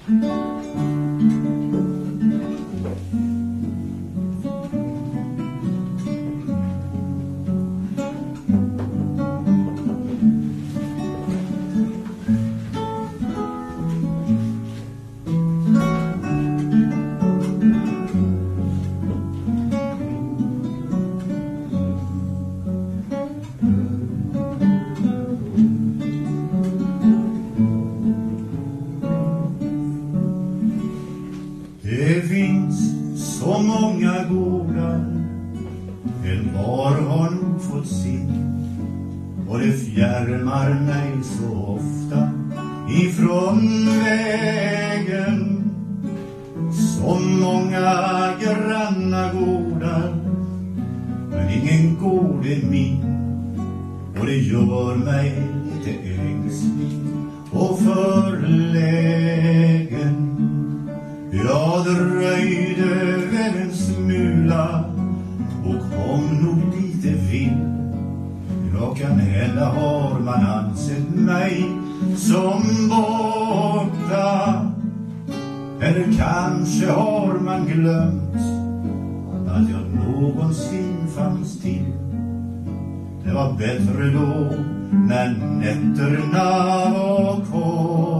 Det finns så många gårdar, en var har nog fått sin, och det fjärmar mig så ofta ifrån vägen. Så många granna gårdar, men ingen gård är min, och det gör mig lite ängslig och förlägen. Jag dröjde väl en smula och kom nog lite vill. Jag kan hända har man ansett mig som borta, eller kanske har man glömt att jag någonsin fanns till. Det var bättre då när nätterna var kort.